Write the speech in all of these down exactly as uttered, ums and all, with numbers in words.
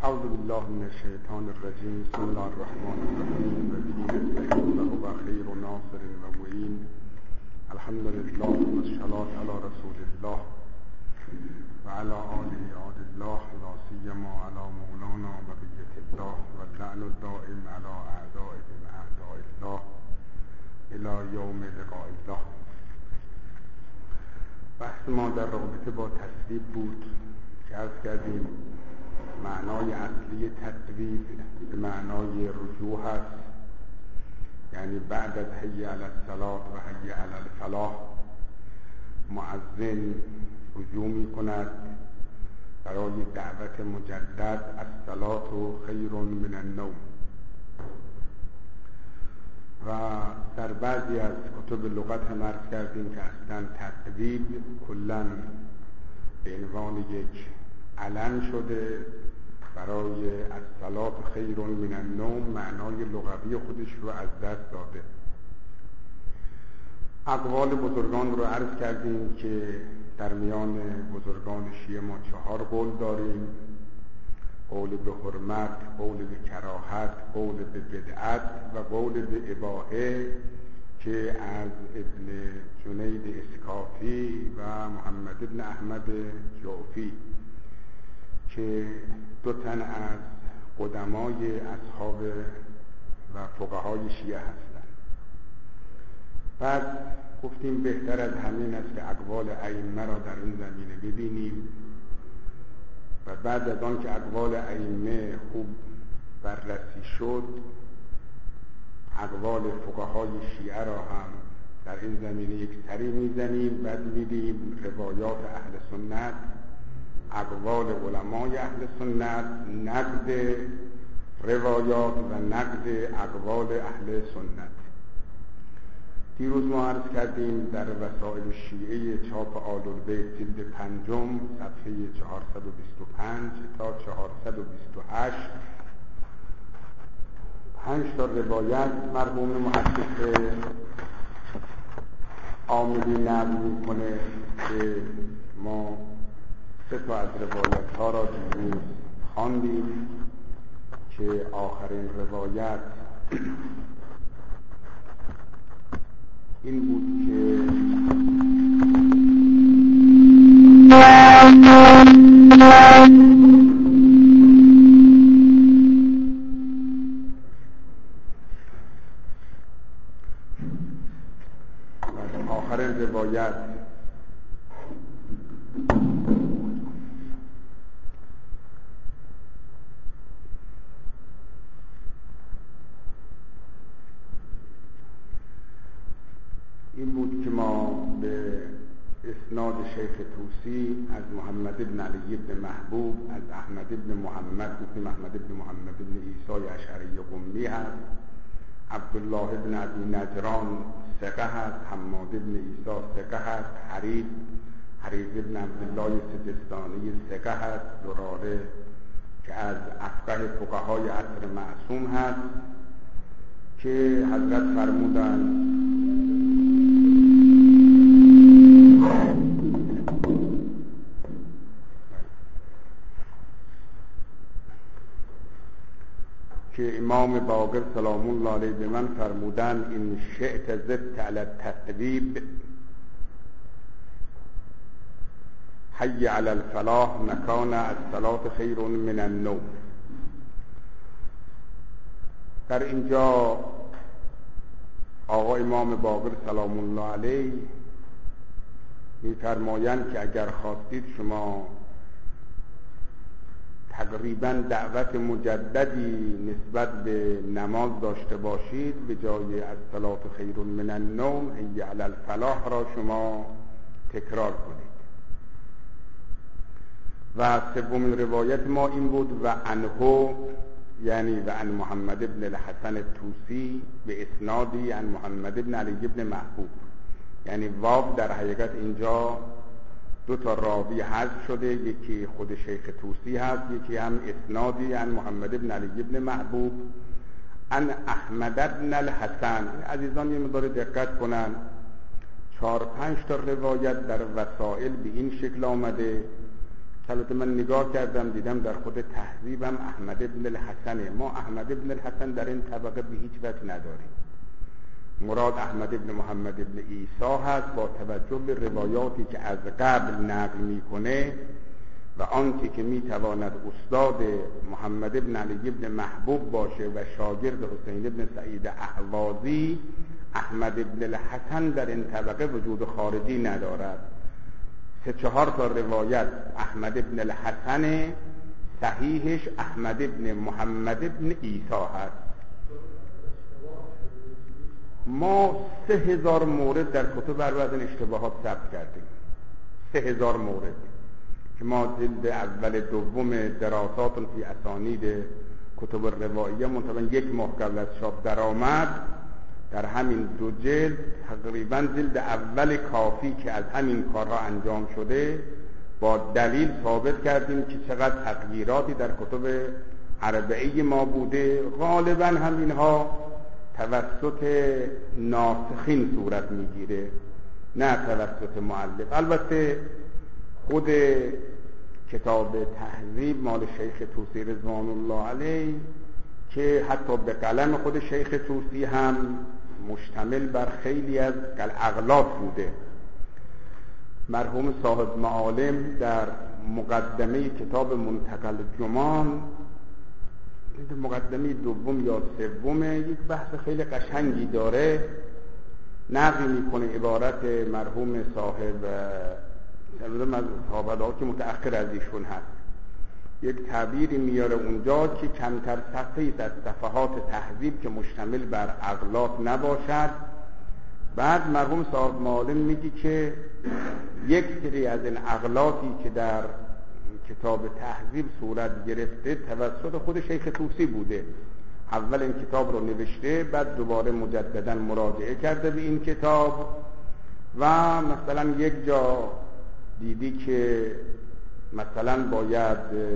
اعوذ بالله من الشیطان الرجیم. بسم الله الرحمن الرحیم. و به نستعین و هو خیر ناصر و معین. الحمد لله و الصلاة علی رسول الله و علی آله عاد الله، لا سیما علی مولانا بقیة الله و اللعن الدائم علی اعدائهم اعداء الله الی یوم لقاء الله. بحث ما در رابطه با تصویب بود که عرض کردیم معنای اصلی تصویب به معنای رجوع است، یعنی بعد از حی علی الصلاة و حی علی الفلاح مؤذن رجوع می کند برای دعوت مجدد الصلاة خیر من النوم. و در بعضی از کتب لغت هم عرض کردیم که اصلا تصویب کلاً به عنوان یک علم شده برای الصلاة خیر من النوم، معنای لغوی خودش رو از دست داده. اقوال بزرگان رو عرض کردیم که در میان بزرگان شیعه ما چهار قول داریم: قول به حرمت، قول به کراهت، قول به بدعت و قول به اباحه که از ابن جنید اسکافی و محمد ابن احمد جعفی که دو تن از قدمای اصحاب و فقهای شیعه هستند. بعد گفتیم بهتر از همین است که اقوال ائمه را در این زمینه ببینیم و بعد از آن که اقوال ائمه خوب بررسی شد اقوال فقهای شیعه را هم در این زمینه یک سری میزنیم. بعد میدیم روایات اهل سنت، اقوال علمای اهل سنت، نقد روایات و نقد اقوال اهل سنت. دیروز ما عرض کردیم در وسائل شیعه چاپ آل البیت جلد پنجم صفحه چهارصد و بیست و پنج تا چهارصد و بیست و هشت پنج تا روایت مرحوم محقق عاملی نقل میکنه که ما سه تا از روایت ها را دیروز خواندیم که آخرین روایت این بود که آخرین روایت این بود که ما به اسناد شیخ طوسی از محمد بن علی بن محبوب، از احمد بن محمد بن محمد بن محمد بن عیسی اشعری قمی هست، عبدالله بن ابی نجران ثقه هست، حماد بن عیسی ثقه هست، حریث حریث بن عبدالله سجستانی ثقه هست، زراره که از افقه فقهای عصر معصوم هست که حضرت فرمودند که امام باقر سلام الله علیه به من فرمودن این شئت زدت علی التصویب حی علی الفلاح مکان الصلاة خیر من النوم. در اینجا آقا امام باقر سلام الله علیه می‌فرمایند که اگر خواستید شما تقریبا دعوت مجددی نسبت به نماز داشته باشید، به جای الصلاة خیر من النوم حی علی الفلاح را شما تکرار کنید. و سومین روایت ما این بود و عنه، یعنی و عن محمد بن الحسن الطوسی به اسنادی عن محمد بن علی بن محبوب، یعنی واو در حقیقت اینجا دو تا راوی حذف شده، یکی خود شیخ طوسی هست، یکی هم اسنادی عن محمد بن علی بن محبوب عن احمد بن الحسن. عزیزان یه مقدار دقت کنن، چهار پنج تا روایت در وسائل به این شکل آمده البته من نگاه کردم دیدم در خود تهذیبم احمد ابن الحسنه. ما احمد ابن الحسن در این طبقه به هیچ وجه نداریم. مراد احمد ابن محمد ابن عیسی هست با توجه به روایاتی که از قبل نقل میکنه و آنچه که میتواند استاد محمد ابن علی ابن محبوب باشه و شاگرد حسین ابن سعید اهوازی. احمد ابن الحسن در این طبقه وجود خارجی ندارد. سه چهار تا روایت احمد ابن الحسن، صحیحش احمد ابن محمد ابن عیسی هست. ما سه هزار مورد در کتب اربعین اشتباهات ثبت کردیم. سه هزار مورد که ما جلد اول دوم دراسات فی اسانید کتب رواییه منطقا یک ماه قبل از چاپ درآمد، در همین دو جلد تقریبا جلد اول کافی که از همین کارها انجام شده با دلیل ثابت کردیم که چقدر تغییراتی در کتب اربعه ما بوده. غالبا همینها توسط ناسخین صورت میگیره نه توسط مؤلف. البته خود کتاب تهذیب مال شیخ طوسی رضوان الله علیه که حتی به قلم خود شیخ طوسی هم مشتمل بر خیلی از اغلاط بوده. مرحوم صاحب معالم در مقدمه کتاب منتقل جمان، مقدمه دوم یا سوم، یک بحث خیلی قشنگی داره، نقل میکنه عبارت مرحوم صاحب صاحب که متأخر از ایشون هست. یک تعبیری میاره اونجا که کمتر صفحه‌ای از صفحات تهذیب که مشتمل بر اغلاط نباشد. بعد مرحوم صاحب معالم میگه که یک سری از این اغلاطی که در کتاب تهذیب صورت گرفته توسط خود شیخ طوسی بوده. اول این کتاب رو نوشته، بعد دوباره مجددا مراجعه کرده به این کتاب و مثلا یک جا دیدی که مثلا باید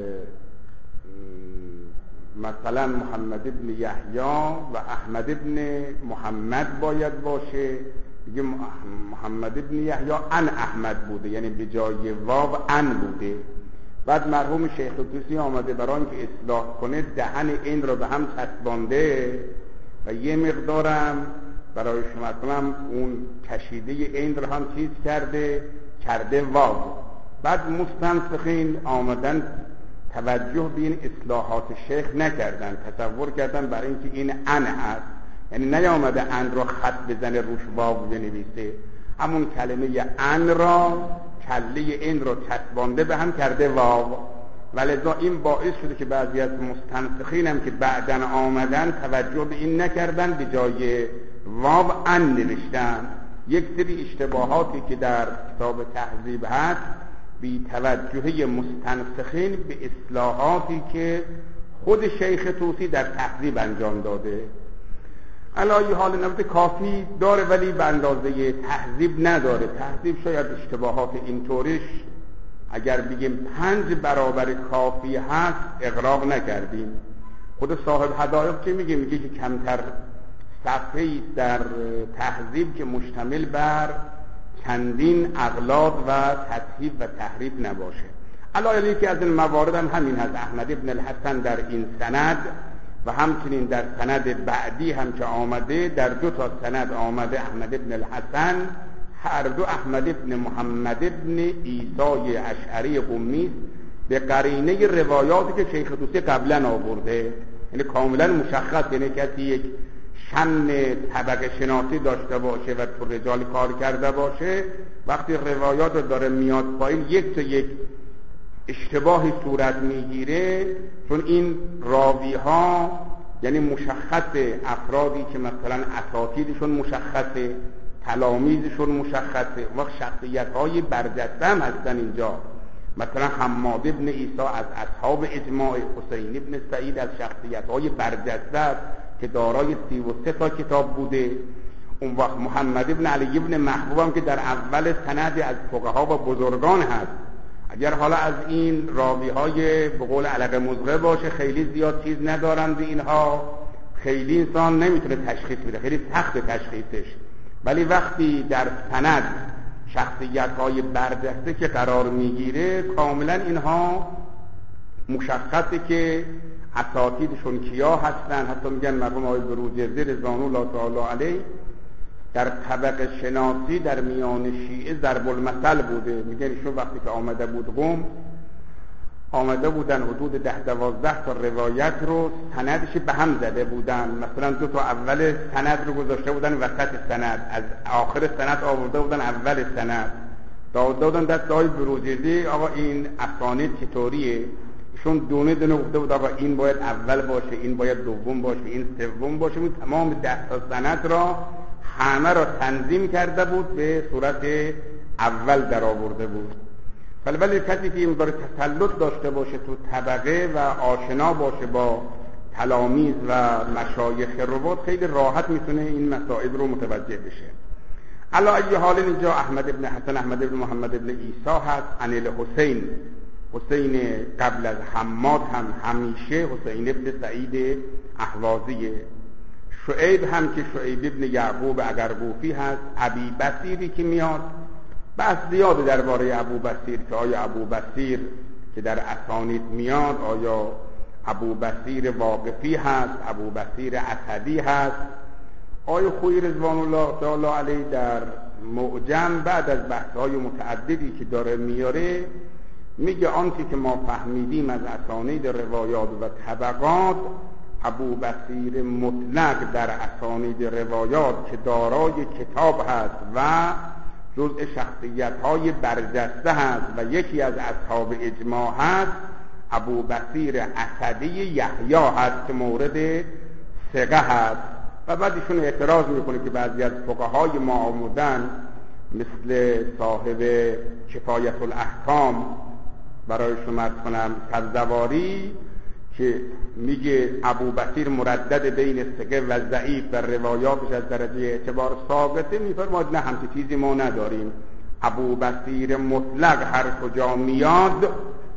مثلا محمد ابن یحیی و احمد ابن محمد باید باشه، دیگه محمد ابن یحیی ان احمد بوده، یعنی به جای واو ان بوده. بعد مرحوم شیخ طوسی آمده برای اینکه اصلاح کنه دهن این رو به هم چسبانده و یه مقدارم برای شما کنم اون کشیده این رو هم چیز کرده کرده واو. بعد مستنسخین آمدن توجه به این اصلاحات شیخ نکردن، تصور کردن برای اینکه این ان هست، یعنی نیامده ان رو خط بزنه روش واو بنویسه، همون کلمه ان را کله این رو چسبانده به هم کرده واو. ولذا این باعث شده که بعضی از مستنسخین هم که بعدن آمدن توجه به این نکردن، به جای واو ان نوشتن. یک سری اشتباهاتی که در کتاب تهذیب هست بی توجهی مستنسخین به اصلاحاتی که خود شیخ طوسی در تهذیب انجام داده. علای حال نوت کافی داره ولی به اندازه تهذیب نداره. تهذیب شاید اشتباهات اینطوریش اگر بگیم پنج برابر کافی هست اغراق نکردیم. خود صاحب هدایق چه میگه؟ میگه که کمتر صفحه‌ای در تهذیب که مشتمل بر چندین اغلاط و تضعیف و تحریف نباشه. علایه یکی از این موارد هم همین هست. احمد ابن الحسن در این سند و همچنین در سند بعدی هم که آمده، در دو تا سند آمده احمد ابن الحسن، هر دو احمد ابن محمد ابن عیسی اشعری قمی به قرینه روایاتی که شیخ طوسی قبلا آورده، یعنی کاملا مشخص، یعنی کسی یک شن طبقه شناسی داشته باشه و تو رجال کار کرده باشه، وقتی روایات داره میاد پایین یک تا یک اشتباهی صورت میگیره، چون این راوی ها یعنی مشخص افرادی که مثلا اساتیدشون مشخصه، تلامیذشون مشخصه، وقت شخصیت های برجسته هم هستن اینجا. مثلا حماد ابن عیسی از اصحاب اجماع، حسین ابن سعید از شخصیت های برجسته است که دارای سی و سه تا کتاب بوده. اون وقت محمد ابن علی ابن محبوب هم که در اول سند از فقها و بزرگان هست. اگر حالا از این راوی های به قول علقه مزغه باشه، خیلی زیاد چیز ندارن به اینها، خیلی انسان نمیتونه تشخیص بده، خیلی سخت تشخیصش. ولی وقتی در سند شخصیت‌های برجسته که قرار میگیره کاملا اینها مشخصه که اساتیدشون کیا هستن. حتی میگن مرحوم آقای بروجردی رضوان الله تعالی علیه در طبقه شناسی در میان شیعه ضرب المثل بوده. میگن ایشون وقتی که آمده بود قم، آمده بودن حدود ده دوازده تا روایت رو سندش به هم زده بودن. مثلا دو تا اول سند رو گذاشته بودن وسط سند، از آخر سند آورده بودن اول سند، داده بودن دست آقای بروجردی آقا این اسانید چطوریه؟ ایشون دونه دونه گفته بود آقا این باید اول باشه، این باید دوم باشه، این سوم باشه. این تمام ده تا سند را همه را تنظیم کرده بود، به صورت اول در آورده بود. ولی کسی که این داره تسلط داشته باشه تو طبقه و آشنا باشه با تلامیذ و مشایخ روات خیلی راحت میتونه این مسائل رو متوجه بشه. علی ای حال اینجا احمد ابن حسن احمد ابن محمد ابن عیسی هست، عن الحسین، حسین قبل از حماد هم همیشه حسین ابن سعید احوازیه. شعیب هم که شعیب ابن یعقوب اگرگوفی هست. ابی بصیری که میاد، بس زیاده درباره ابو بصیر که آیا ابو بصیر که در اسانید میاد آیا ابو بصیر واقفی هست، ابو بصیر اسدی هست. آیا خویی رضوان الله تعالی علیه در معجم بعد از بحث‌های متعددی که داره میاره میگه آنچه که ما فهمیدیم از اسانید روایات و طبقات، ابو بصیر مطلق در اسانید روایات که دارای کتاب هست و جزء شخصیت‌های برجسته هست و یکی از اصحاب اجماع هست، ابو بصیر اسدی یحیی هست که مورد ثقه هست. و بعد ایشون اعتراض میکنه که بعضی از فقهای ما آمدن مثل صاحب کفایت الاحکام برای شما عرض کنم سبزواری که میگه ابو بصیر مردد بین ثقه و ضعیف و روایاتش از درجه اعتبار ثابته، میفرماد نه همچین چیزی ما نداریم. ابو بصیر مطلق هر کجا میاد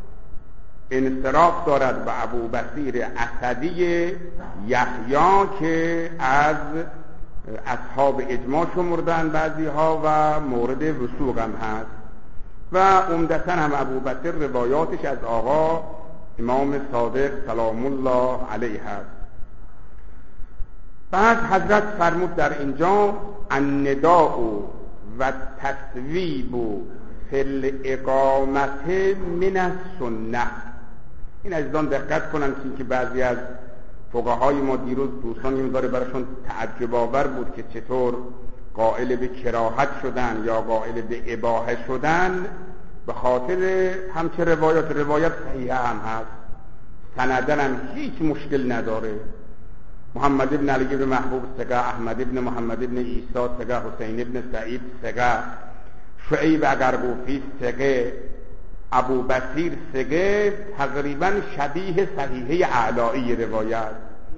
انصراف دارد به ابو بصیر اسدی یحیی که از اصحاب اجماع شمردن بعضی ها و مورد وثوق هم هست. و عمدتاً هم ابو بصیر روایاتش از آقا امام صادق سلام الله علیه هست. بعد حضرت فرمود در اینجا النداء و تصویب فی الاقامت من السنه. این عزیزان دقت کنن که بعضی از فقهای ما دیروز دوستان این داره براشون تعجب آور بود که چطور قائل به کراهت شدن یا قائل به اباحه شدن به خاطر همچه روایات. روایت صحیحه هم هست، سندن هم هیچ مشکل نداره. محمد ابن علی ابن محبوب ثقه، احمد ابن محمد ابن عیسی ثقه، حسین ابن سعید ثقه، شعیب اگرگوفی ثقه، ابو بصیر ثقه، تقریبا شبیه صحیحه اعلایی روایت.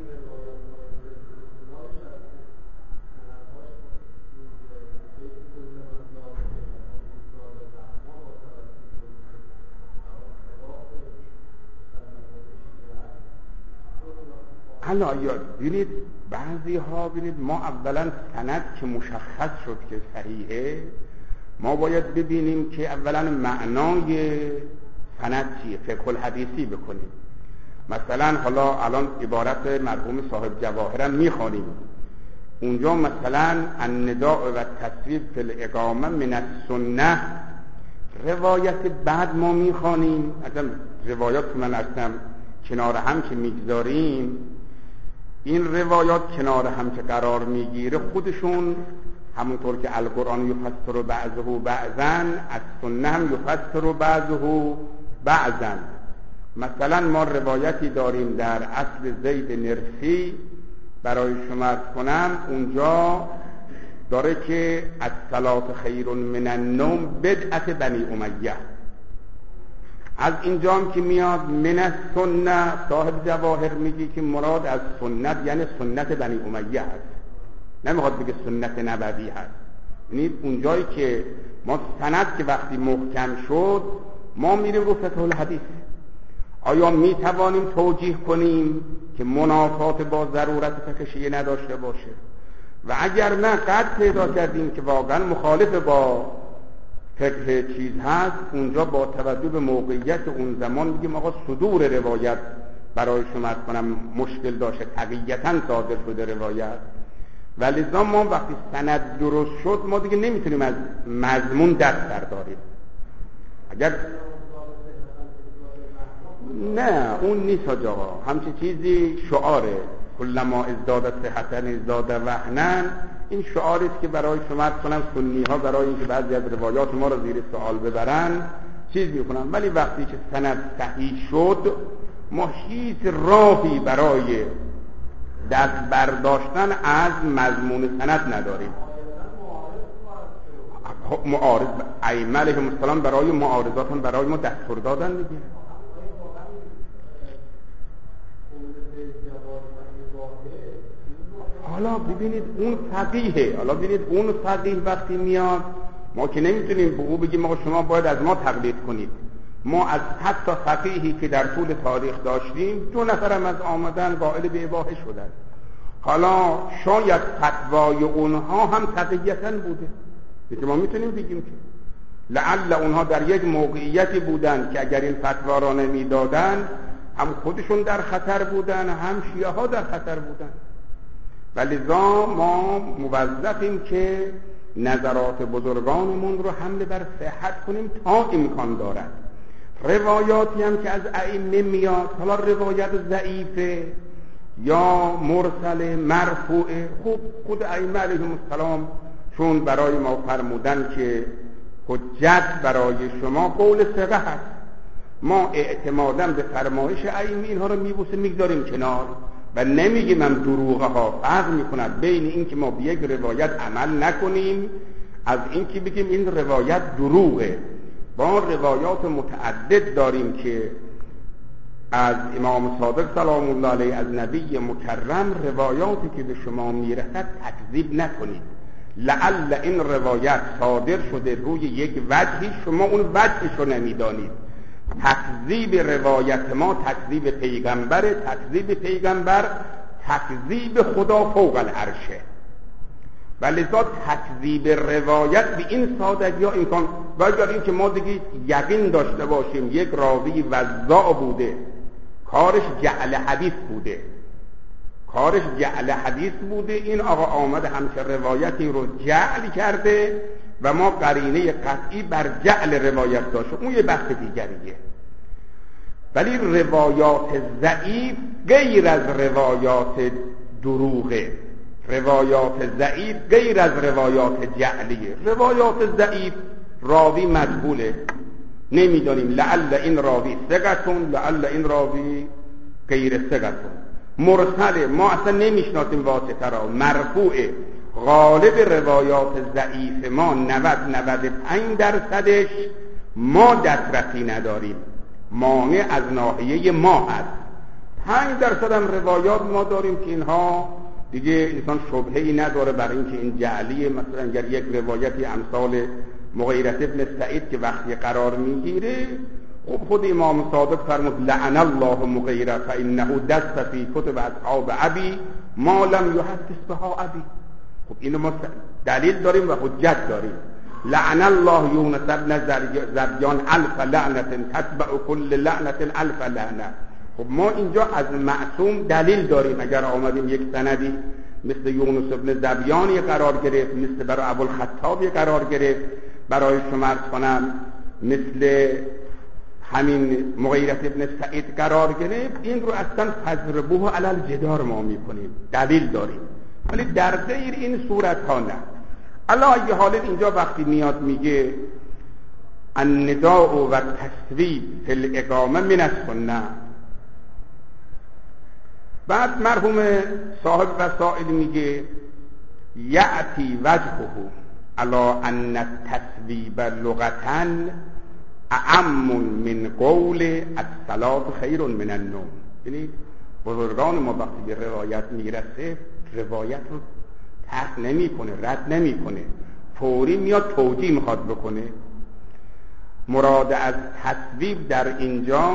حالا یاد بینید بعضی ها بینید ما اولا سند که مشخص شد که صحیحه، ما باید ببینیم که اولا معنای سند چیه، فقه الحدیثی بکنیم. مثلا حالا الان عبارت مرحوم صاحب جواهرم میخوانیم، اونجا مثلا النداء و تصویب فی الاقامه من السنه، روایت بعد ما میخوانیم. اصلا روایات که من اصلا کنار هم که میگذاریم، این روایات کنار هم که قرار میگیره خودشون همونطور که القرآن یفسر بعضه بعضا، از سنه هم یفسر بعضه بعضا. مثلا ما روایتی داریم در اصل زید نرسی برای شما عرض کنم، اونجا داره که الصلاة خیر من النوم بدعت بنی امیه. از اینجام که میاد من السنه، صاحب جواهر میگی که مراد از سنت یعنی سنت بنی امیه هست، نمیخواد بگه سنت نبوی هست. یعنی اونجایی که ما سند که وقتی محکم شد ما میریم رو فقه الحدیث، آیا میتوانیم توجیه کنیم که منافات با ضرورت فقه شیعه نداشته باشه؟ و اگر نه قد پیدا کردیم که واقعا مخالف با فقه چیز هست، اونجا با توجه به موقعیت اون زمان میگیم آقا صدور روایت برای شما کنم مشکل داشته، تقییتاً صادر شده روایت، ولی ما وقتی سند درست شد ما دیگه نمیتونیم از مضمون دست برداریم. اگر نه اون نیست آقا، همچین چیزی شعاره، کلما ازداد صحتن ازداد وهنن، این شعاری است که برای شما کنم سنی ها برای اینکه بعضی از روایات ما رو زیر سوال ببرن چیز میکنن، ولی وقتی که سند صحیح شد ما هیچ راهی برای دست برداشتن از مضمون سند نداریم. معارض ائمه علیهم السلام برای معارضاتون برای ما دستور دادن دیگه. حالا ببینید اون فقیهه، حالا ببینید اون فقیه وقتی میاد ما که نمیتونیم به او بگیم ما شما باید از ما تقلید کنید. ما از حتی فقیهی که در طول تاریخ داشتیم دو نفرم از آمدن قائل به اباحه شدن. حالا شاید فتوای اونها هم تقییتاً بوده که ما میتونیم بگیم که لعل اونها در یک موقعیتی بودن که اگر این فتوا را نمیدادن هم خودشون در خطر بودن هم شیعه ها در خطر بودن. ولی ذا ما موظفیم که نظرات بزرگانمون رو حمل بر صحت کنیم تا امکان دارد. روایاتی هم که از ائمه میاد، حالا روایت ضعیفه یا مرسل مرفوعه، خوب خود ائمه علیهم السلام چون برای ما فرمودن که حجت برای شما قول ثقه هست، ما اعتمادا به فرمایش ائمه اینها رو میبوسه میگذاریم کنار و نمیگیم هم دروغه ها. فرق میکند بین این که ما به یک روایت عمل نکنیم از این که بگیم این روایت دروغه. با روایات متعدد داریم که از امام صادق سلام الله علیه از نبی مکرم روایاتی که به شما میرسد تکذیب نکنید. لعل این روایت صادر شده روی یک وجهی، شما اون وجهش رو نمیدانید. تکذیب روایت ما تکذیب پیغمبر، تکذیب پیغمبر تکذیب خدا فوق العرشه. ولذا تکذیب روایت به این سادگی ها امکان باید این که ما دیگه یقین داشته باشیم یک راوی وضاع بوده، کارش جعل حدیث بوده، کارش جعل حدیث بوده، این آقا آمده همچه روایتی رو جعل کرده و ما قرینه قطعی بر جعل روایت داشته، اون یه بحث دیگریه. ولی روایات ضعیف غیر از روایات دروغه، روایات ضعیف غیر از روایات جعلیه. روایات ضعیف راوی مجهوله، نمیدانیم لعل این راوی ثقتون لعل این راوی غیر ثقتون. مرسل ما اصلا نمیشناسیم واسطه را. مرفوع غالب روایات ضعیف ما نود نود و پنج درصدش ما دسترسی نداریم، مانع از ناحیه ما هست. پنج درصد هم روایات ما داریم که اینها دیگه انسان شبهه‌ای نداره برای اینکه این جعلیه. مثلا اگر یک روایتی امثال مغیرة ابن سعید که وقتی قرار میگیره، خب خود امام صادق فرمود لعن الله مغیرة فانه دست فی کتب اصحاب ابی ما لم یحدث بها ابی. خب اینو ما دلیل داریم و حجت داریم. لعن الله یونس ابن زبیان الف لعنت تتبع کل لعنت الف لعنه. خب ما اینجا از معصوم دلیل داریم. اگر آمدیم یک سندی مثل یونس ابن زبیانی قرار گرفت، مثل برای ابوالخطابی قرار گرفت، برای شما عرض کنم مثل همین مغیرة ابن سعید قرار گرفت، این رو اصلا تضربوه علی الجدار ما میکنیم، دلیل داریم. ولی در غیر این صورت ها نه. الله ای حال اینجا وقتی میاد میگه النداء و تصویب فی الاقامه من السنه، بعد مرحوم صاحب وسائل میگه یأتی وجهه علی ان التصویب لغتا اعم من قول الصلاة خیر من النوم. یعنی بزرگان ما وقتی به روایت میرسه روایت رو ترک نمی کنه، رد نمی کنه، فوری میاد توجیه میخواد بکنه. مراد از تصویب در اینجا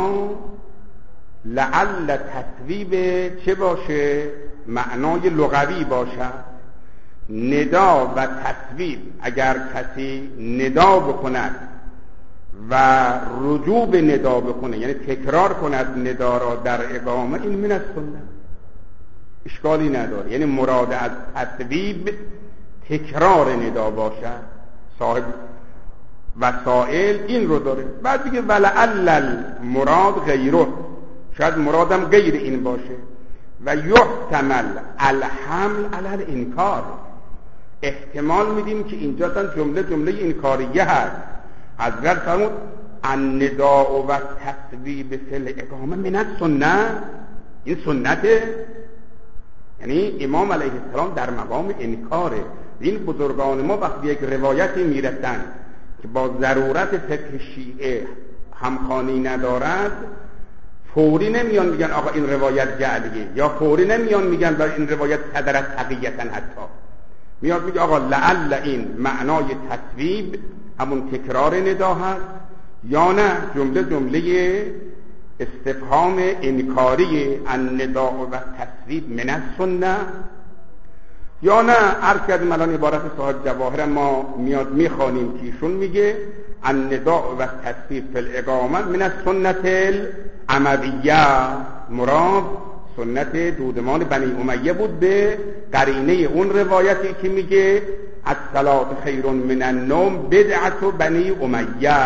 لعل تصویب چه باشه؟ معنای لغوی باشه. ندا و تصویب اگر کسی ندا بکند و رجوع به ندا بکنه، یعنی تکرار کند ندا را در اقامه، این من السنه، اشکالی نداره. یعنی مراد از تصویب تکرار ندا باشد. صاحب وسائل این رو داره. بعد دیگه ولعل المراد غیره، شاید مرادم غیر این باشه. و یحتمل الحمل علی الانکار، احتمال میدیم که اینجا تا جمله جمله انکاریه هست. حضرت فرمود النداء و تصویب فی الاقامه من السنه، این سنته. یعنی امام علیه السلام در مقام انکاره. این بزرگان ما وقتی یک روایتی میرسن که با ضرورت فقه شیعه همخوانی ندارد، فوری نمیان میگن آقا این روایت جعلیه، یا فوری نمیان میگن بر این روایت صدرت حقیقتا، حتی میاد میگه آقا لعل این معنای تصویب همون تکرار ندا هست، یا نه جمله جمله استفهام انکاری النداء و تصویب من السنه، یا نه عرض کردیم الان عبارت صاحب جواهر ما میاد میخوانیم که ایشون میگه النداء و تصویب فی الاقامه من السنة الامویه، مراد سنت دودمان بنی امیه بود به قرینه اون روایتی که میگه الصلاة خیر من النوم بدعت بنی امیه.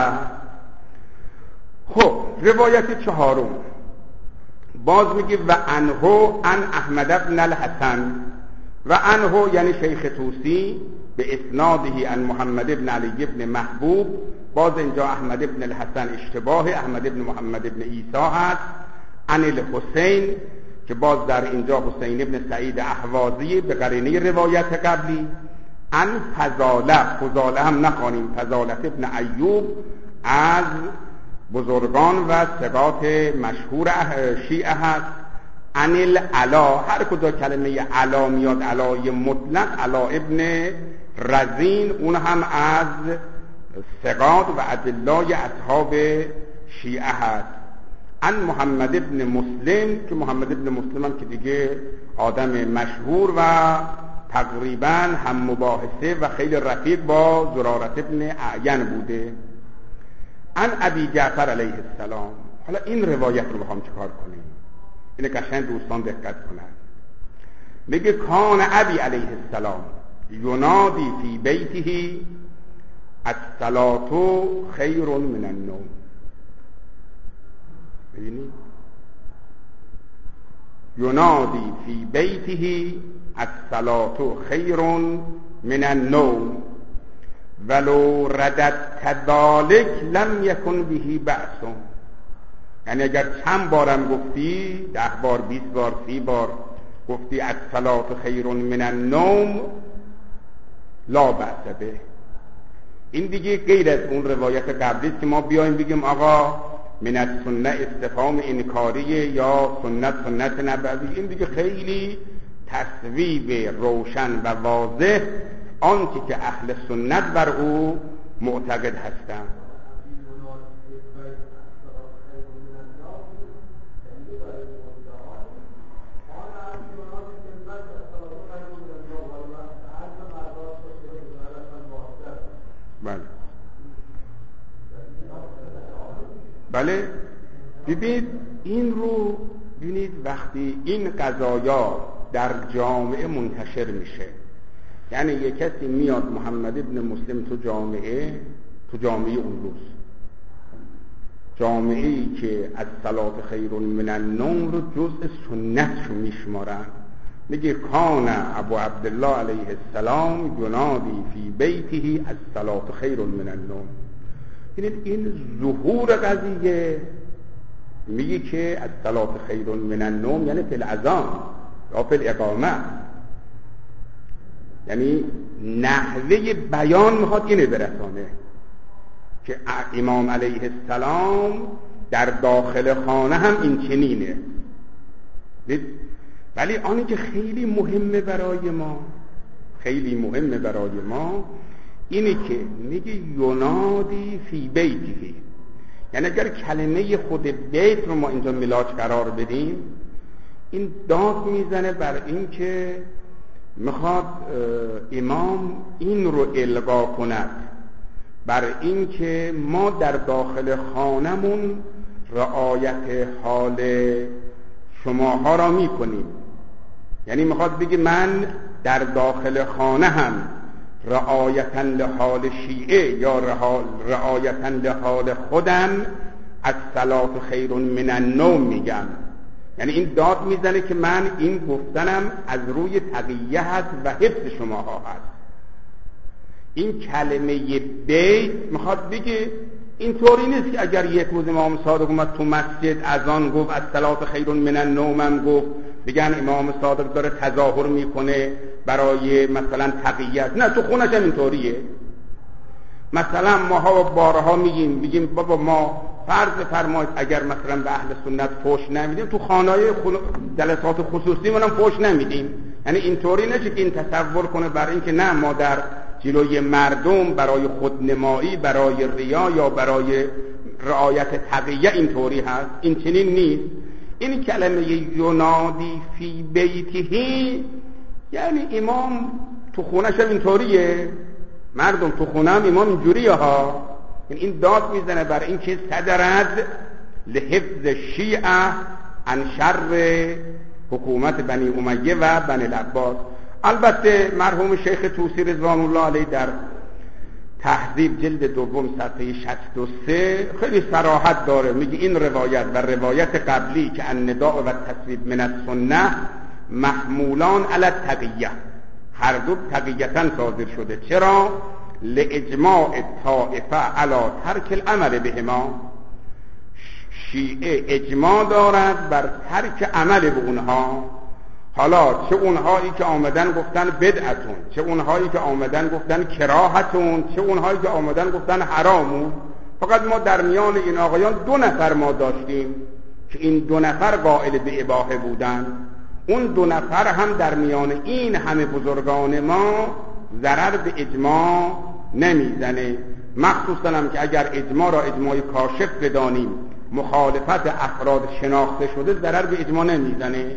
خب روایت چهارم باز میگه و عنه عن احمد بن الحسن، و عنه یعنی شیخ طوسی به اسناده عن محمد بن علی بن محبوب. باز اینجا احمد بن الحسن اشتباه، احمد بن محمد بن عیسی هست. عن الحسین که باز در اینجا حسین بن سعید احوازی به قرینه روایت قبلی. عن فضاله، فضاله هم نخوانیم، فضاله ابن ایوب از بزرگان و ثقات مشهور شیعه هست. عن العلا، هر کجا کلمه علا میاد علای مطلق، علا ابن رزین، اون هم از ثقات و ادلای اصحاب شیعه هست. عن محمد ابن مسلم که محمد ابن مسلم هم که دیگه آدم مشهور و تقریبا هم مباحثه و خیلی رفیق با زرارت ابن اعین بوده. عن ابی جعفر علیه السلام. حالا این روایت رو بخوام چکار کنیم، اینه قشنگ دوستان دقت کنند. میگه کان ابی علیه السلام ینادی فی بیته الصلاة خیر من النوم. ببینید ینادی فی بیته الصلاة خیر من النوم ولو ردت كذلك لم یکن به بأس. یعنی اگر چند بارم گفتی، ده بار، بیست بار، سی بار گفتی الصلاة خیر من النوم لا بأس به، این دیگه غیر از اون روایت قبلی که ما بیایم بگیم آقا من السنه استفهام انکاریه یا سنت سنت نبوی، این دیگه خیلی تصویب روشن و واضح آنچه که اهل سنت بر او معتقد هستند. بله بله ببینید این رو ببینید وقتی این قضایا در جامعه منتشر میشه، یعنی یک کسی میاد محمد ابن مسلم تو جامعه تو جامعه اون روز، جامعه ای که از صلاة خیر من النوم رو جزء سنت رو میشمارن، میگه کان ابو عبدالله علیه السلام ینادی فی بیته الصلاة خیر من النوم. ببینید این ظهور قضیه میگه که الصلاة خیر من النوم یعنی فی الاذان یا فی الاقامه، یعنی نحوه بیان میخواد اینه برسانه که امام علیه السلام در داخل خانه هم این چنینه. ولی آنی که خیلی مهمه برای ما، خیلی مهمه برای ما اینه که میگه ینادی فی بیتی، یعنی اگر کلمه خود بیت رو ما اینجا ملاک قرار بدیم، این داد میزنه بر این که میخواد امام این رو القا کند بر این که ما در داخل خانمون رعایت حال شماها را میکنیم. یعنی میخواد بگه من در داخل خانه هم رعایتا لحال شیعه یا رعایتا لحال خودم الصلاة خیر من النوم میگم. یعنی این داد میزنه که من این گفتنم از روی تقیه هست و حفظ شماها هست. این کلمه بیت میخواد بگه اینطوری نیست که اگر یک روز امام صادق اومد تو مسجد اذان گفت الصلاة خیر من النوم هم گفت بگن امام صادق داره تظاهر میکنه برای مثلا تقیت. نه، تو خونش هم اینطوریه. مثلا ماها بارها میگیم بگیم بابا ما فرض فرمایید اگر مثلا به اهل سنت فوش نمیدیم تو خانه‌های جلسات خصوصی منم فوش نمیدیم. یعنی اینطوری نشه که این تصور کنه برای اینکه نه ما در جلوی مردم برای خودنمایی، برای ریا یا برای رعایت تقیه اینطوری هست. این چنین نیست. این کلمه ینادی فی بیتهی یعنی امام تو خونش هم اینطوریه، مردم تو خونه هم امام اینجوریه ها. این داد میزنه بر این که صدرد لحفظ شیعه عن شر حکومت بنی امیه و بنی العباس. البته مرحوم شیخ طوسی رضوان الله علیه در تهذیب جلد دوم صفحه شصت و سه خیلی صراحت داره، میگه این روایت و روایت قبلی که النداء و تصویب من السنه محمولان علی التقیه، هر دو تقیتا صادر شده. چرا؟ لاجماع طائفه علی ترک العمل بهما. شیعه اجماع دارد بر ترک عمل به اونها. حالا چه اونهایی که آمدن گفتن بدعتون، چه اونهایی که آمدن گفتن کراهتون، چه اونهایی که آمدن گفتن حرامون. فقط ما در میان این آقایان دو نفر ما داشتیم که این دو نفر قائل به اباحه بودن. اون دو نفر هم در میان این همه بزرگان ما ضرر به اجماع نمیزنه. مخصوصا هم که اگر اجماع را اجماع کاشف بدانیم، مخالفت افراد شناخته شده ضرر به اجماع نمیزنه.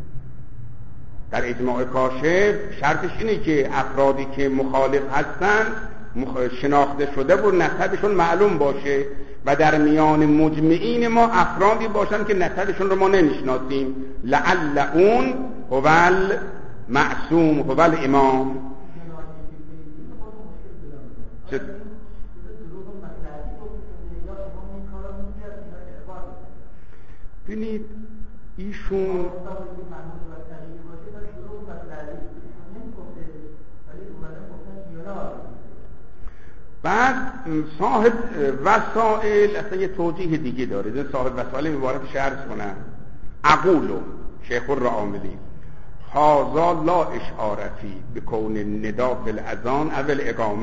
در اجماع کاشف شرطش اینه که افرادی که مخالف هستن شناخته شده و نسبشون معلوم باشه و در میان مجمعین ما افرادی باشن که نسبشون رو ما نمیشناسیم. لعل اون هو المعصوم هو الامام. ببینید ایشون بعد صاحب وسائل اصلا یه توجیه دیگه داره. صاحب وسائل مبارک شرح کنن اقولو شیخ الرعاملی هذا لا اشعار فی بکون النداء بالاذان او الاقامه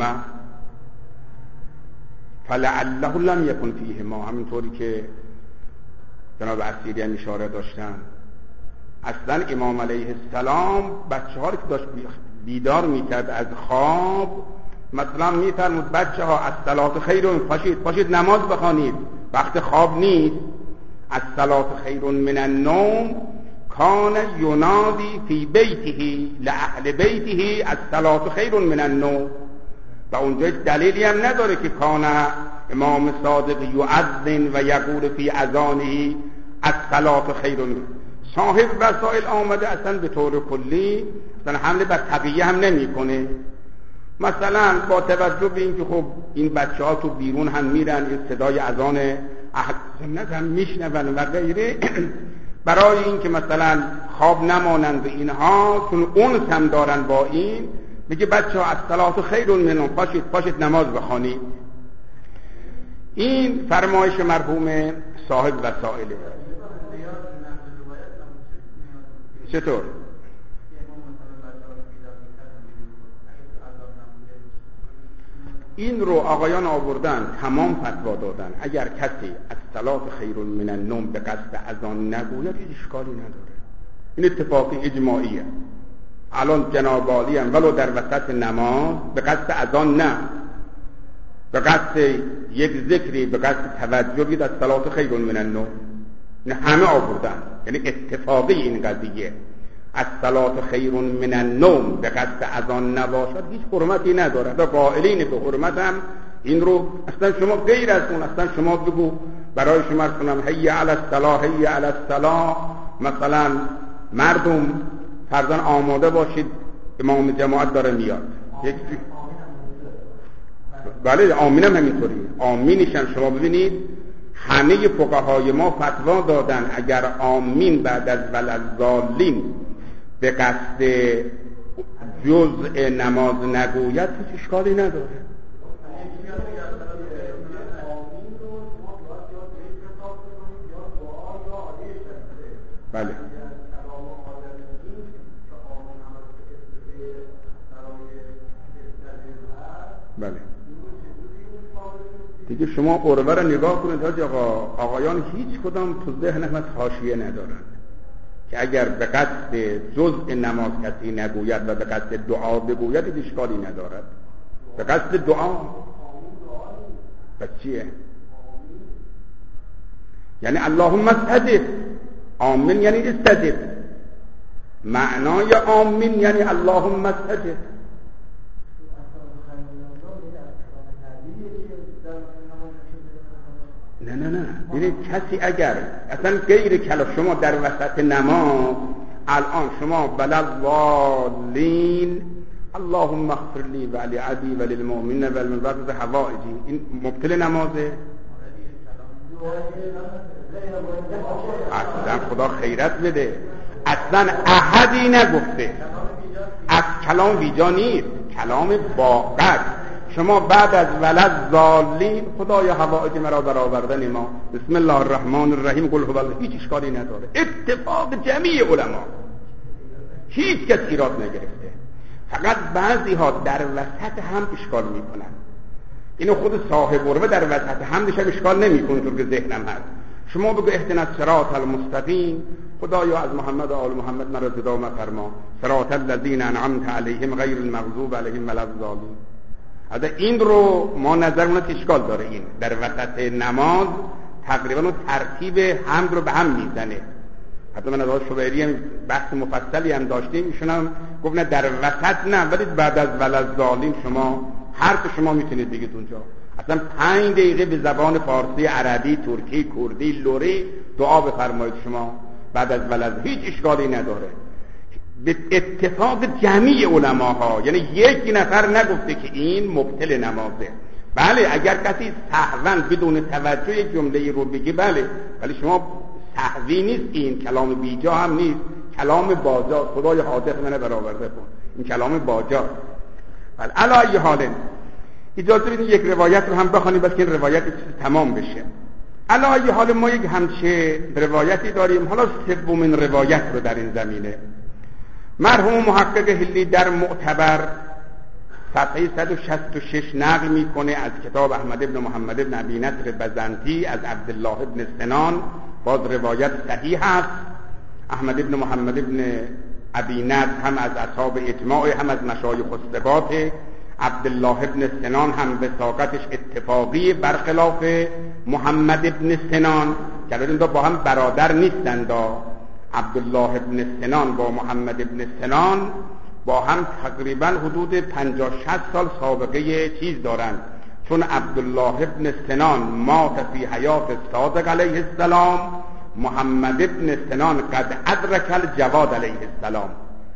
فلعله لم یکن فیه ما. همینطوری که جناب اسیریان اشاره داشتن، اصلا امام علیه السلام بچه ها رو که داشت بیدار میکرد از خواب مثلا میفرمود بچه ها الصلاة خیر، پاشید پاشید نماز بخوانید، وقت خواب نیست. الصلاة خیر من النوم کان ینادی فی بیته لأهل بیته الصلاة خیر من النوم. و اونجا دلیلی هم نداره که کان امام صادق یؤذن و یقول فی اذانه الصلاة خیر. صاحب وسائل آمده اصلا به طور کلی اصلا حمله بر تقیه هم نمی کنه. مثلا با توجه به اینکه خب این بچه ها تو بیرون هم میرن، این صدای اذان اهل سنت هم میشنون و غیره، برای اینکه مثلا خواب نمانند اینها چون اونس هم دارن با این، میگه بچه ها الصلاة خیر منهم، پاشید پاشید نماز بخوانید. این فرمایش مرحوم صاحب وسائله. چطور؟ این رو آقایان آوردن تمام فتوا دادن اگر کسی الصلاة خیر من النوم به قصد اذان نگوید اشکالی نداره. این اتفاقی اجماعیه. الان جناب عالی هم ولو در وسط نماز به قصد اذان نه، به قصد یک ذکری، به قصد توجه بید الصلاة خیر من النوم، نه همه آوردن. یعنی اتفاقی این قضیه الصلاة خیر من النوم به قصد اذان نباشد هیچ حرمتی ندارد و قائلین به حرمت هم این رو اصلا شما غیر از اون اصلا شما بگو برای شما ارز کنم حی علی الصلاة حی علی الصلاة، مثلا مردم فرضاً آماده باشید امام جماعت داره میاد، یک بله آمین هم همینطوری آمینشم شما ببینید همه فقهای ما فتوا دادن اگر آمین بعد از ولضالین به قصد جزء نماز نگوید هیچ اشکالی نداره. بله بله دیگه شما قربه را نگاه کنید حاج آقا، آقایان هیچ کدام تو ذهن احمد حاشیه ندارند که اگر به قصد جزء نماز کسی نگوید و به قصد دعا بگوید اشکالی ندارد. به قصد دعا پس چیه؟ یعنی اللهم استجب، آمین یعنی استجب، معنای آمین یعنی اللهم استجب. نه نه نه ببینید کسی اگر اصلا غیر کلام شما در وسط نماز الان شما بلضالین اللهم اغفر لی و لعبی و للمؤمنین و للمؤمنات حوائجی، این مبطل نمازه؟ اصلا خدا خیرت بده، اصلا احدی نگفته، از کلام بیجا نیست، کلام باقر. شما بعد از ولضالین خدای حوائج مرا برآوردن ما بسم الله الرحمن الرحیم قل هو الله، هیچ اشکالی نداره. اتفاق جمعی علما، هیچ کس ایراد نگرفته، فقط بعضی ها در وسط هم اشکال میکنن. اینو خود صاحب قربه در وسط همش هم اشکال نمیکنه چون که ذهنم هست. شما بگو اهدنا الصراط المستقیم، خدایا از محمد و آل محمد مرا جدا مفرما، صراط الذین انعمت علیهم غیر المغضوب علیهم ولا الضالین. از این رو ما نظرمون اشکال داره، این در وسط نماز تقریبا اون ترتیب حمد رو به هم میزنه. حتی من از آقای شبیری هم بحث مفصلی هم داشتیم، ایشون هم گفت نه در وسط نه، ولی بعد از ولضالین شما حرف شما میتونید بگید اونجا. اصلا پنج دقیقه به زبان فارسی، عربی، ترکی، کردی، لوری دعا بفرمایید شما بعد از ولضالین، هیچ اشکالی نداره. به اتفاق جمعی علماها، یعنی یک نفر نگفته که این مبطل نمازه. بله اگر کسی سهوا بدون توجه یک جمله رو بگی بله، ولی شما سهوی نیست، این کلام بیجا هم نیست، کلام باجا. خدای حاضر منه برآورده کن، این کلام باجا. بله علی ای حال اجازه بدین یک روایت رو هم بخونیم بس که این روایت تمام بشه. علی ای حال ما یک همچه روایتی داریم، حالا سومین روایت رو در این زمینه مرحوم محقق هلی در معتبر صفحه صد و شصت و شش نقل میکنه از کتاب احمد ابن محمد ابن ابی نصر بزنطی از عبدالله ابن سنان، باز روایت صحیح است. احمد ابن محمد ابن ابی نصر هم از اصحاب اجماع، هم از مشایخ الثقات. عبدالله ابن سنان هم وثاقتش اتفاقی برخلاف محمد ابن سنان که این دو با هم برادر نیستند. عبدالله ابن سنان با محمد ابن سنان با هم تقریبا حدود پنجاه شصت سال سابقه چیز دارند، چون عبدالله ابن سنان مات فی حیات صادق علیه السلام، محمد ابن سنان قد ادرک الجواد علیه السلام.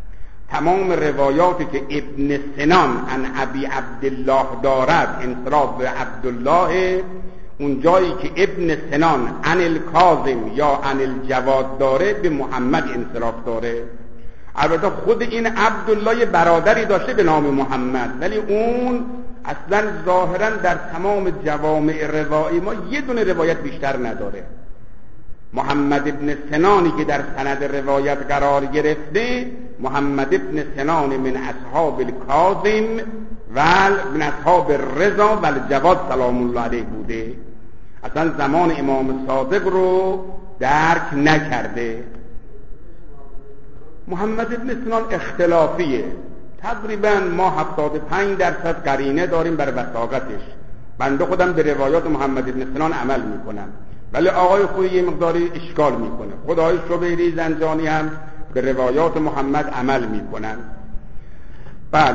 تمام روایاتی که ابن سنان عن ابی عبدالله دارد انصراف به عبدالله، اون جایی که ابن سنان عن الکاظم یا عن الجواد داره به محمد انصراف داره. البته خود این عبدالله برادری داشته به نام محمد، ولی اون اصلا ظاهرا در تمام جوامع روایی ما یه دونه روایت بیشتر نداره. محمد ابن سنانی که در سند روایت قرار گرفته، محمد ابن سنان من اصحاب الکاظم و من اصحاب الرضا و الجواد سلام الله علیه بوده، اصلا زمان امام صادق رو درک نکرده. محمد ابن سنان اختلافیه، تقریبا ما هفتاد و پنج درصد قرینه داریم بر وثاقتش. بنده خودم به روایات محمد ابن سنان عمل میکنم، ولی آقای خویی یه مقداری اشکال میکنه. خدای شبیری زنجانی هم به روایات محمد عمل میکنن. بله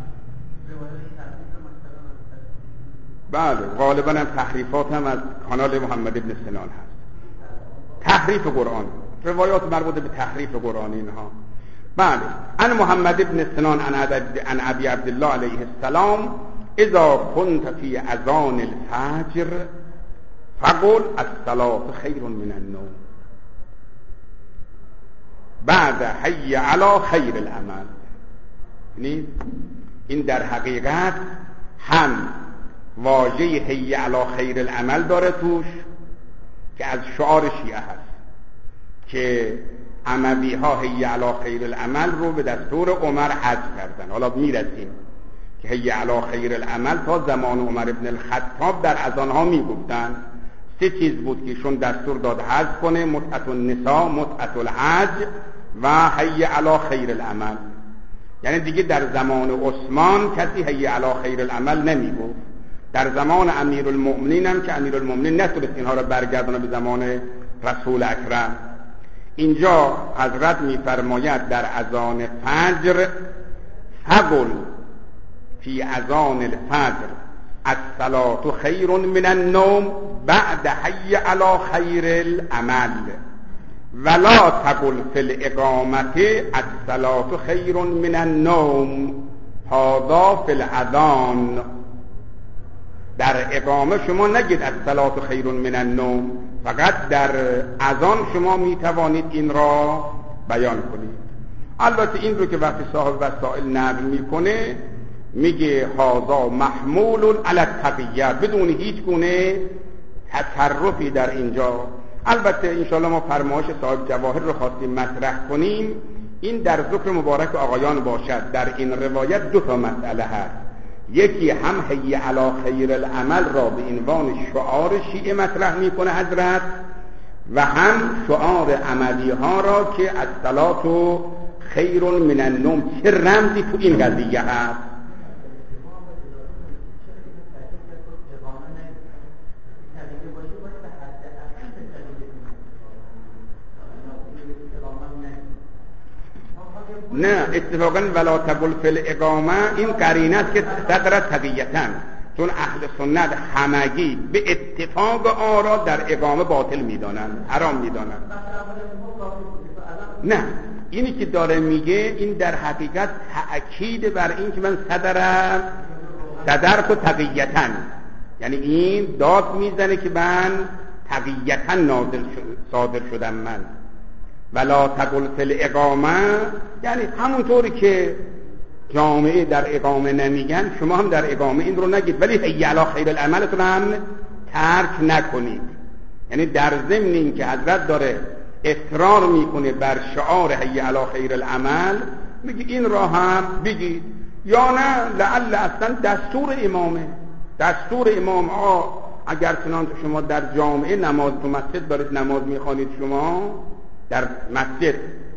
بله غالبا هم تحریفات هم از کانال محمد ابن سنان هست، تحریف قرآن، روایات مربوط به تحریف قرآن اینها. بله ان محمد ابن سنان ان ابی عبدالله علیه السلام اذا كنت فی اذان الفجر فقل الصلاة خیر من النوم بعد حی علی خیر العمل. یعنی این در حقیقت هم واژه حی علی خیر العمل داره توش که از شعار شیعه هست که اموی ها حی علی خیر العمل رو به دستور عمر حذف کردن. حالا میرسیم که حی علی خیر العمل تا زمان عمر ابن الخطاب در اذان ها میگفتن. سه چیز بود که ایشون دستور داد حذف کنه: متعة النساء، متعة الحج و حی علی خیر العمل. یعنی دیگه در زمان عثمان کسی حی علی خیر العمل نمیگفت. در زمان امیرالمؤمنین هم که امیرالمؤمنین نتونست اینها را برگردونه به زمان رسول اکرم. اینجا حضرت میفرماید در اذان فجر فقل فی اذان الفجر الصلاة خیر من النوم بعد حی علی خیر العمل ولا تقل فی الاقامت الصلاة خیر من النوم هذا فی الاذان. در اقامه شما نگید الصلاة خیر من النوم، فقط در اذان شما می توانید این را بیان کنید. البته این رو که وقتی صاحب وسائل نقل میکنه میگه هذا محمول علی التقیه بدون هیچ گونه تصرفی در اینجا. البته انشاءالله ما فرمایش صاحب جواهر رو خواستیم مطرح کنیم، این در ذکر مبارک آقایان باشد. در این روایت دو تا مسئله هست، یکی هم حی علی خیر العمل را به عنوان شعار شیعه مطرح میکنه حضرت و هم شعار عملی ها را که الصلاة خیر من النوم. چه رمزی تو این قضیه هست؟ نه اتفاقا ولا تقل فی الاقامه این قرینه است که صدر تقیتن، چون اهل سنت همگی به اتفاق آرا در اقامه باطل میدانند، حرام میدانند. نه اینی که داره میگه این در حقیقت تأکید بر این که من صدرم صدرت تقیتن، یعنی این داد میزنه که من تقیتن نازل صادر شدم من. ولا تقل فی الاقامه یعنی همونطوری که جامعه در اقامه نمیگن شما هم در اقامه این رو نگید، ولی حی علی خیر العملتون هم ترک نکنید. یعنی در ضمن این که حضرت داره اصرار میکنه بر شعار حی علی خیر العمل میگه این را هم بگید، یا نه لعل اصلا دستور امامه، دستور امام ها. اگر چنانچه شما در جامعه نماز تو مسجد دارید نماز میخوانید شما در مسجد،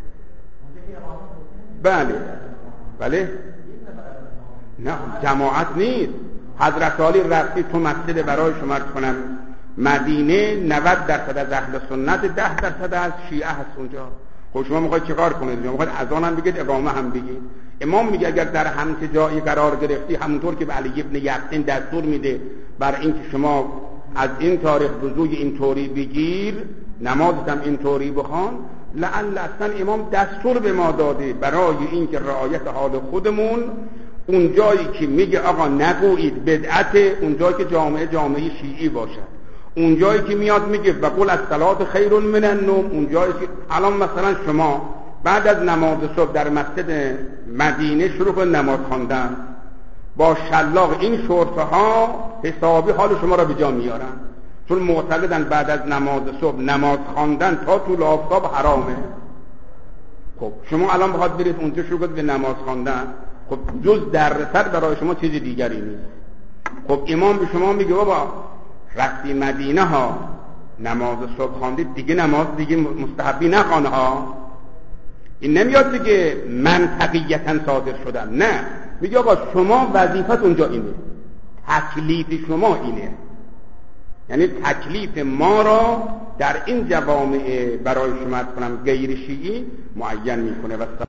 بله بله نه جماعت نیست. حضرت علی رفتی تو مسجد برای شما کنم مدینه نود درصد از اهل سنت، ده درصد از شیعه هست اونجا. خب شما میخواید چیکار کنید؟ شما میخواید اذان هم بگید اقامه هم بگید. امام میگه اگر در همچه جایی قرار گرفتی همونطور که به علی ابن یقین دستور میده بر اینکه شما از این تاریخ وضوی این طوری بگیر، نمازت هم این طوری بخوان، لعل اصلا امام دستور به ما داده برای اینکه رعایت حال خودمون اون جایی که میگه آقا نگویید بدعت، اون جایی که جامعه جامعه شیعی باشد، اون جایی که میاد میگه وقل الصلاة خیر من النوم، اون جایی که الان مثلا شما بعد از نماز صبح در مسجد مدینه شروع کن نماز خواندن با شلاق، این شرطه ها حسابی حال شما را به جا میارن، چون معتقدن بعد از نماز صبح نماز خواندن تا طول آفتاب حرامه. خب شما الان بخواد برید اونجا شروع کنید به نماز خواندن، خب جز دردسر برای شما چیز دیگری نیست. خب امام به شما میگه بابا رفتی مدینه ها نماز صبح خواندید دیگه نماز دیگه مستحبی نخوانه ها. این نمیاد دیگه من تقیتاً صادر شدم، نه، میگه آقا شما وظیفت اونجا اینه، تکلیف شما اینه. یعنی تکلیف ما را در این جوامع برای شما کنم غیر شیعی معین میکنه. و